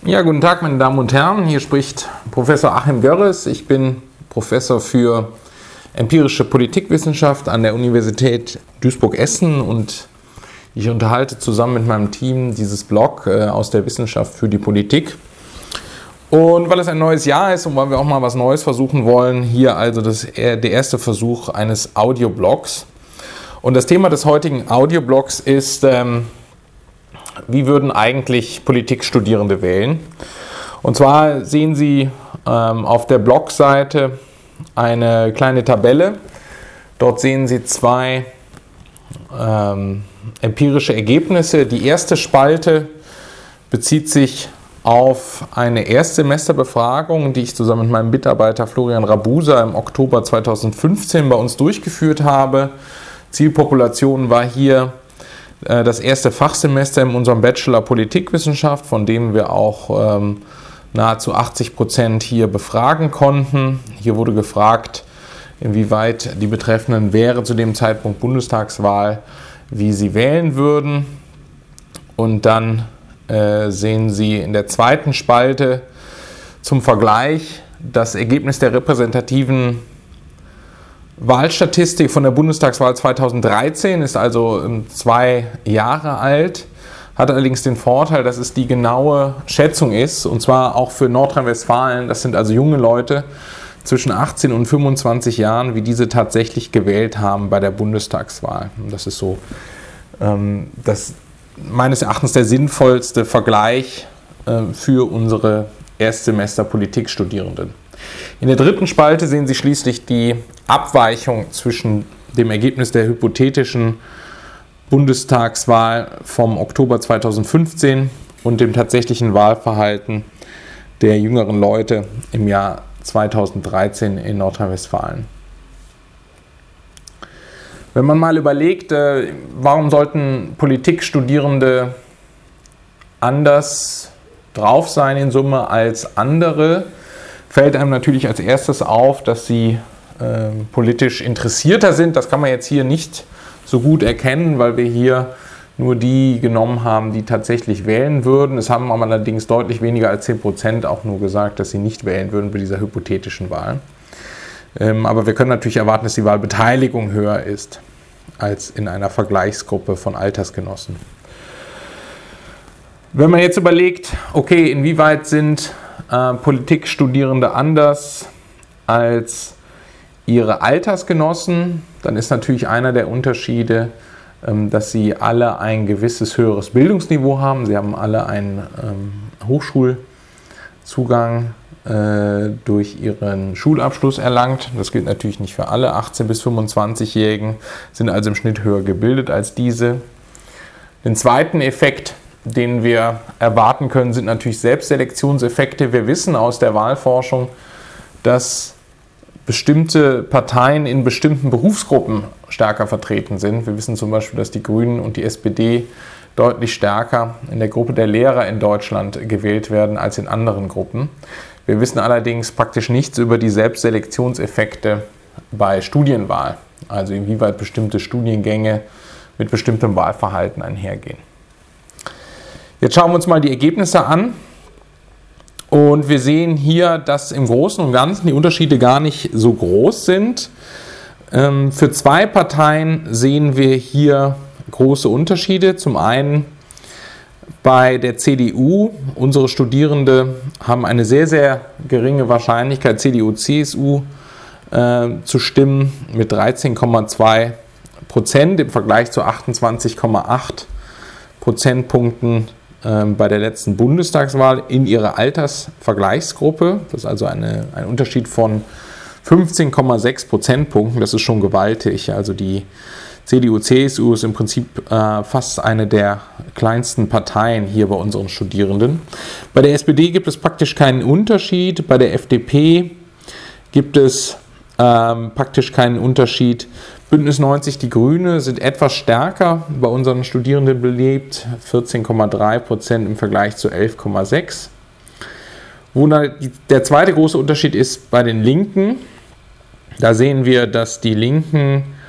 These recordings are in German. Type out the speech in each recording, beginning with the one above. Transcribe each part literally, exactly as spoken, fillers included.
Ja, guten Tag, meine Damen und Herren. Hier spricht Professor Achim Görres. Ich bin Professor für empirische Politikwissenschaft an der Universität Duisburg-Essen und ich unterhalte zusammen mit meinem Team dieses Blog äh, aus der Wissenschaft für die Politik. Und weil es ein neues Jahr ist und weil wir auch mal was Neues versuchen wollen, hier also das, der erste Versuch eines Audioblogs. Und das Thema des heutigen Audioblogs ist, ähm, wie würden eigentlich Politikstudierende wählen? Und zwar sehen Sie ähm, auf der Blogseite eine kleine Tabelle. Dort sehen Sie zwei ähm, empirische Ergebnisse. Die erste Spalte bezieht sich auf eine Erstsemesterbefragung, die ich zusammen mit meinem Mitarbeiter Florian Rabusa im Oktober zweitausendfünfzehn bei uns durchgeführt habe. Zielpopulation war hier das erste Fachsemester in unserem Bachelor Politikwissenschaft, von dem wir auch ähm, nahezu achtzig Prozent hier befragen konnten. Hier wurde gefragt, inwieweit die Betreffenden wäre zu dem Zeitpunkt Bundestagswahl, wie sie wählen würden. Und dann äh, sehen Sie in der zweiten Spalte zum Vergleich das Ergebnis der repräsentativen Wahlstatistik von der Bundestagswahl zweitausenddreizehn, ist also zwei Jahre alt, hat allerdings den Vorteil, dass es die genaue Schätzung ist, und zwar auch für Nordrhein-Westfalen. Das sind also junge Leute zwischen achtzehn und fünfundzwanzig Jahren, wie diese tatsächlich gewählt haben bei der Bundestagswahl. Und das ist so ähm, das meines Erachtens der sinnvollste Vergleich äh, für unsere Erstsemester-Politikstudierenden. In der dritten Spalte sehen Sie schließlich die Abweichung zwischen dem Ergebnis der hypothetischen Bundestagswahl vom Oktober zweitausendfünfzehn und dem tatsächlichen Wahlverhalten der jüngeren Leute im Jahr zweitausenddreizehn in Nordrhein-Westfalen. Wenn man mal überlegt, warum sollten Politikstudierende anders drauf sein in Summe als andere, fällt einem natürlich als erstes auf, dass sie äh, politisch interessierter sind. Das kann man jetzt hier nicht so gut erkennen, weil wir hier nur die genommen haben, die tatsächlich wählen würden. Es haben aber allerdings deutlich weniger als zehn Prozent auch nur gesagt, dass sie nicht wählen würden bei dieser hypothetischen Wahl. Ähm, aber wir können natürlich erwarten, dass die Wahlbeteiligung höher ist als in einer Vergleichsgruppe von Altersgenossen. Wenn man jetzt überlegt, okay, inwieweit sind äh, Politikstudierende anders als ihre Altersgenossen, dann ist natürlich einer der Unterschiede, ähm, dass sie alle ein gewisses höheres Bildungsniveau haben. Sie haben alle einen ähm, Hochschulzugang äh, durch ihren Schulabschluss erlangt. Das gilt natürlich nicht für alle achtzehn- bis fünfundzwanzigjährigen, sind also im Schnitt höher gebildet als diese. Den zweiten Effekt, den wir erwarten können, sind natürlich Selbstselektionseffekte. Wir wissen aus der Wahlforschung, dass bestimmte Parteien in bestimmten Berufsgruppen stärker vertreten sind. Wir wissen zum Beispiel, dass die Grünen und die S P D deutlich stärker in der Gruppe der Lehrer in Deutschland gewählt werden als in anderen Gruppen. Wir wissen allerdings praktisch nichts über die Selbstselektionseffekte bei Studienwahl, also inwieweit bestimmte Studiengänge mit bestimmtem Wahlverhalten einhergehen. Jetzt schauen wir uns mal die Ergebnisse an und wir sehen hier, dass im Großen und Ganzen die Unterschiede gar nicht so groß sind. Ähm, für zwei Parteien sehen wir hier große Unterschiede. Zum einen bei der C D U. Unsere Studierende haben eine sehr, sehr geringe Wahrscheinlichkeit, C D U C S U äh, zu stimmen mit dreizehn Komma zwei Prozent im Vergleich zu achtundzwanzig Komma acht Prozentpunkten bei der letzten Bundestagswahl in ihrer Altersvergleichsgruppe. Das ist also eine, ein Unterschied von fünfzehn Komma sechs Prozentpunkten. Das ist schon gewaltig. Also die C D U C S U ist im Prinzip äh, fast eine der kleinsten Parteien hier bei unseren Studierenden. Bei der S P D gibt es praktisch keinen Unterschied. Bei der F D P gibt es ähm, praktisch keinen Unterschied. Bündnis neunzig, die Grüne, sind etwas stärker bei unseren Studierenden beliebt, vierzehn Komma drei Prozent im Vergleich zu elf Komma sechs. Wo der zweite große Unterschied ist bei den Linken. Da sehen wir, dass die Linken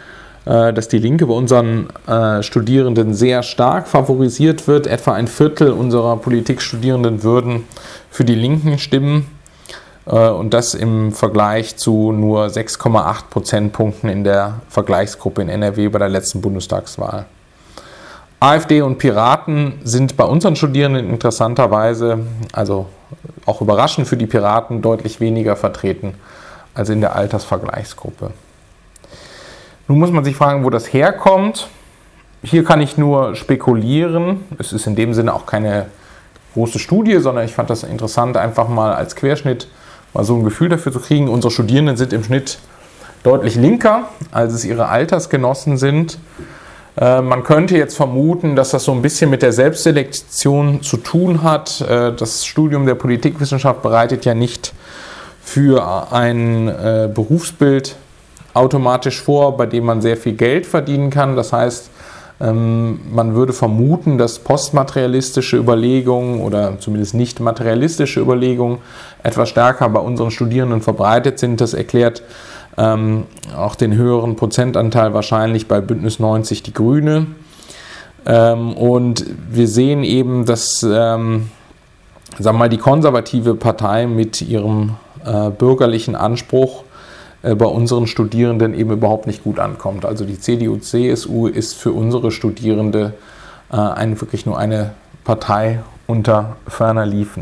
dass die Linke bei unseren äh, Studierenden sehr stark favorisiert wird. Etwa ein Viertel unserer Politikstudierenden würden für die Linken stimmen äh, und das im Vergleich zu nur sechs Komma acht Prozentpunkten in der Vergleichsgruppe in N R W bei der letzten Bundestagswahl. AfD und Piraten sind bei unseren Studierenden interessanterweise, also auch überraschend für die Piraten, deutlich weniger vertreten als in der Altersvergleichsgruppe. Nun muss man sich fragen, wo das herkommt. Hier kann ich nur spekulieren. Es ist in dem Sinne auch keine große Studie, sondern ich fand das interessant, einfach mal als Querschnitt mal so ein Gefühl dafür zu kriegen. Unsere Studierenden sind im Schnitt deutlich linker, als es ihre Altersgenossen sind. Äh, man könnte jetzt vermuten, dass das so ein bisschen mit der Selbstselektion zu tun hat. Äh, das Studium der Politikwissenschaft bereitet ja nicht für ein äh, Berufsbild automatisch vor, bei dem man sehr viel Geld verdienen kann. Das heißt, ähm, man würde vermuten, dass postmaterialistische Überlegungen oder zumindest nicht materialistische Überlegungen etwas stärker bei unseren Studierenden verbreitet sind. Das erklärt ähm, auch den höheren Prozentanteil wahrscheinlich bei Bündnis neunzig Die Grüne. Ähm, und wir sehen eben, dass ähm, sagen wir mal, die konservative Partei mit ihrem äh, bürgerlichen Anspruch bei unseren Studierenden eben überhaupt nicht gut ankommt. Also die C D U C S U ist für unsere Studierende äh, ein, wirklich nur eine Partei unter ferner Liefen.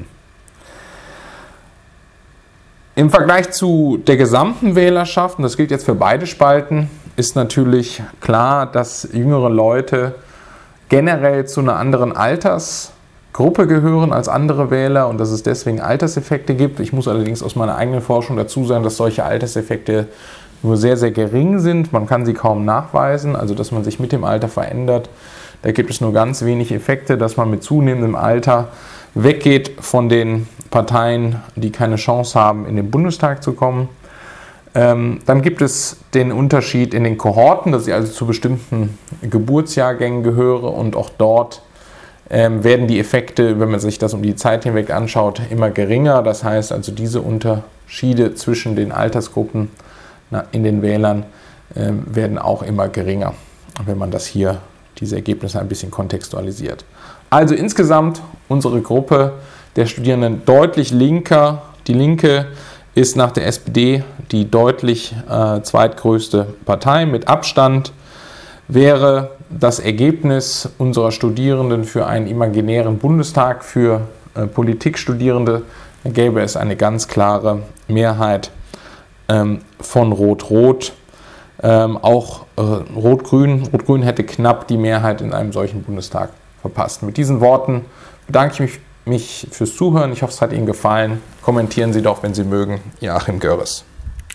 Im Vergleich zu der gesamten Wählerschaft, und das gilt jetzt für beide Spalten, ist natürlich klar, dass jüngere Leute generell zu einer anderen Altersgruppe gehören als andere Wähler und dass es deswegen Alterseffekte gibt. Ich muss allerdings aus meiner eigenen Forschung dazu sagen, dass solche Alterseffekte nur sehr, sehr gering sind. Man kann sie kaum nachweisen, also dass man sich mit dem Alter verändert. Da gibt es nur ganz wenig Effekte, dass man mit zunehmendem Alter weggeht von den Parteien, die keine Chance haben, in den Bundestag zu kommen. Ähm, dann gibt es den Unterschied in den Kohorten, dass ich also zu bestimmten Geburtsjahrgängen gehöre und auch dort Ähm, werden die Effekte, wenn man sich das um die Zeit hinweg anschaut, immer geringer. Das heißt also, diese Unterschiede zwischen den Altersgruppen na, in den Wählern äh, werden auch immer geringer, wenn man das hier, diese Ergebnisse ein bisschen kontextualisiert. Also insgesamt unsere Gruppe der Studierenden deutlich linker. Die Linke ist nach der S P D die deutlich äh, zweitgrößte Partei mit Abstand. Wäre das Ergebnis unserer Studierenden für einen imaginären Bundestag für äh, Politikstudierende, dann gäbe es eine ganz klare Mehrheit ähm, von Rot-Rot. Ähm, auch äh, Rot-Grün. Rot-Grün hätte knapp die Mehrheit in einem solchen Bundestag verpasst. Mit diesen Worten bedanke ich mich, mich fürs Zuhören. Ich hoffe, es hat Ihnen gefallen. Kommentieren Sie doch, wenn Sie mögen. Ihr Achim Görres.